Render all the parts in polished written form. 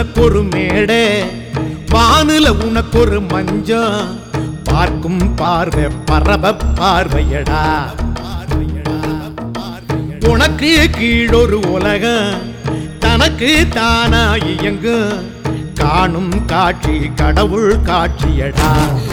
உனக்கு ஒரு மேடை, வானுல உனக்கு ஒரு மஞ்சம், பார்க்கும் பார்வை பரப பார்வையடா. உனக்கு கீழொரு உலகம், தனக்கு தானா இயங்கு, காணும் காட்சி கடவுள் காட்சியடா.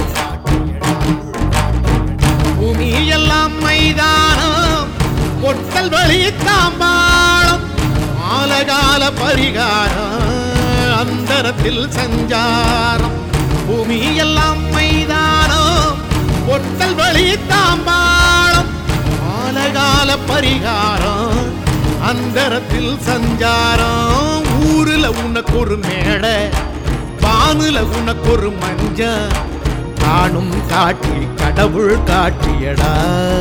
பூமி எல்லாம் மைதானம், பொட்டல் வழி தாம்பாளம், ஆலகால பரிகாரம், அந்தரத்தில் சஞ்சாரம். பூமி எல்லாம் மைதானம், பொட்டல் வழி தாம்பாளம், ஆலகால பரிகாரம், அந்தரத்தில் சஞ்சாரம். ஊருல உனக்கு ஒரு மேடை, வானுல உனக்கு ஒரு மஞ்சள், காணும் காட்சி கடவுள் காட்சியடா.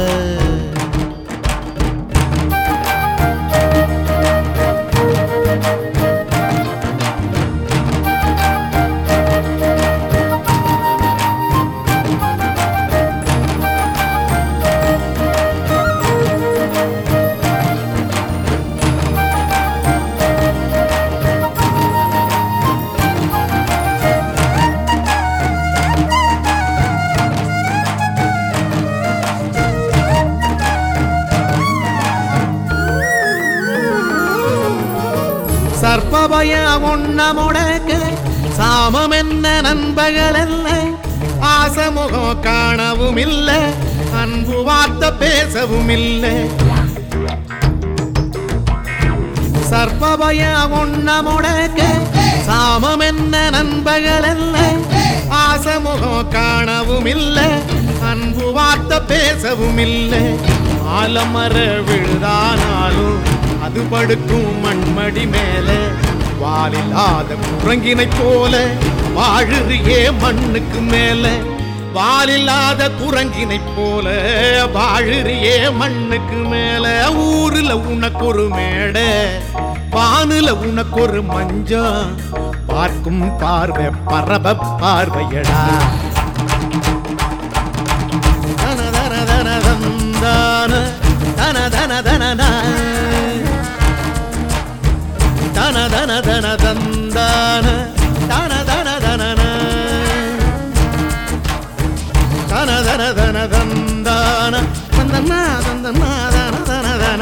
சர்ப்பபய ஒன்ன முடக்க சாமம் என்ன நண்பர்கள் அல்ல, ஆசமுகம் காணவும் இல்லை, அன்பு வார்த்தை பேசவும் இல்லை. சர்ப்பபய ஒன்ன முடக்க சாமம் என்ன நண்பர்கள் அல்ல, ஆசமுகம் காணவும் இல்லை, அன்பு வார்த்தை பேசவும் இல்லை. ஆலமர விழுதானாலும் அது படுக்கும் மண்மடி மேல, வாலில்லாத குரங்கினை போல வாழுறியே மண்ணுக்கு மேல. வாலில்லாத குரங்கினை போல வாழுறியே மண்ணுக்கு மேல. ஊருல உனக்கு ஒரு மேடை, வானுல உனக்கு ஒரு மஞ்சம், பார்க்கும் பார்வை பரப பார்வையடா. தன தன தன தந்தான தன தன தன தன தன தன தந்தான தன தன தன தன தன தன தந்தான தந்தனா தந்தனா தன தன தன.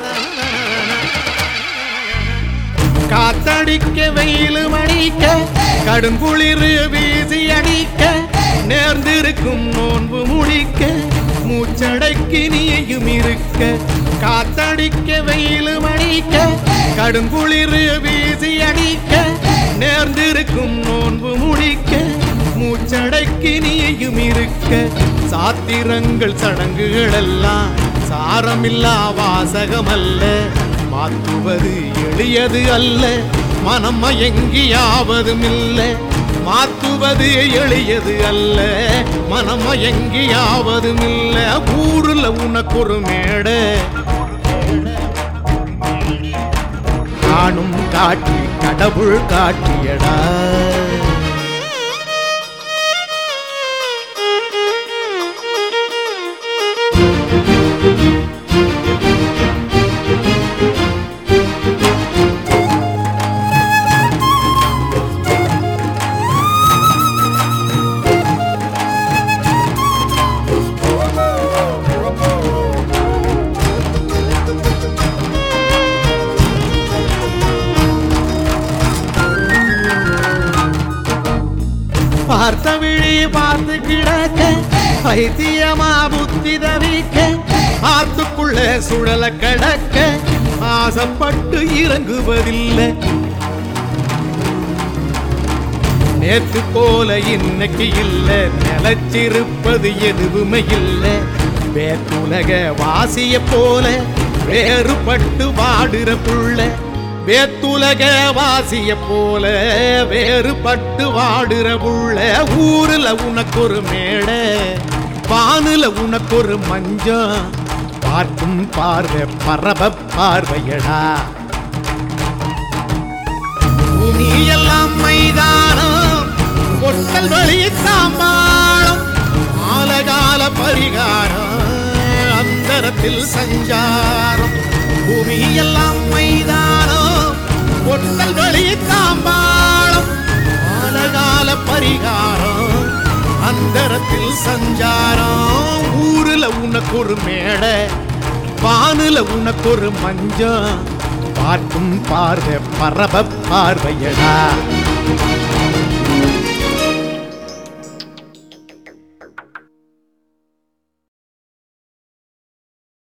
காத்தடிக்க வெயில் மணிக்க, கடுங்குளிர் வீசி அடிக்க, நேர்ந்திருக்கும் நோன்பு முடிக்க, மூச்சடைக்கு நீயும் இருக்க. காத்தடிக்க வெயில் மணிக்க, கடுங்குளிர் வீசி அடிக்க, நேர்ந்திருக்கும் நோன்பு முடிக்க, மூச்சடைக்கு நீயும் இருக்க. சாத்திரங்கள் சடங்குகள் எல்லாம் சாரமில்லா வாசகம் அல்ல, மாற்றுவது எளியது அல்ல, மனம் மயங்கியாவதும் இல்லை. மாற்றுவது எளியது அல்ல, மனம் மயங்கியாவதும் இல்லை. ஊருல உனக்கு ஒரு மேடை, காணும் காட்சி கடவுள் காட்சியடா. பார்த்த விழி பார்த்து கிடக்க, பைத்தியமா புத்தி தவிக்க, ஆத்துக்குள்ள சுழல கடக்க, ஆசைப்பட்டு இறங்குவதில்லை. நேற்று போல இன்னைக்கு இல்லை, நிலைச்சிருப்பது எதுவுமே இல்லை. வேற்றுலக வாசிய போல வேறுபட்டு வாடுற புள்ள, வேத்துலக வாசிய போல வேறுபட்டு வாடுற புள்ள. ஊருல உனக்கு ஒரு மேடை, வானுல உனக்கு ஒரு மஞ்சம், பார்க்கும் பார்வை பரப பார்வையடா. பூமி எல்லாம் மைதானம், பொட்டல் வழி தாம்பாளம், ஆலகால பரிகாரம், அந்தரத்தில் சஞ்சாரம். பூமி எல்லாம் மைதானம், பொட்டல் வழி தாம்பாளம், பரிகாரம் அந்தரத்தில் சஞ்சாரம் ஊருல உனக்கு ஒரு மேடை வானுல உனக்கு ஒரு மஞ்சம் பார்க்கும் பார்வை பரப பார்வையடா